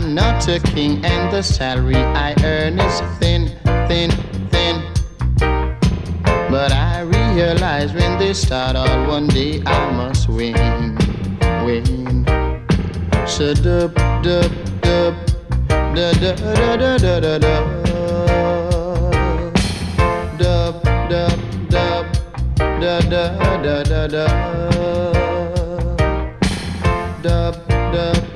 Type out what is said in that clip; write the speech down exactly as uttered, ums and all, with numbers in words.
I'm not a king and the salary I earn is thin, thin, thin. But I realize when they start out one day I must win, win. So dub, dub, dub, da da da da da da da. Dub, dub, dub, da da da da da. Dub, dub.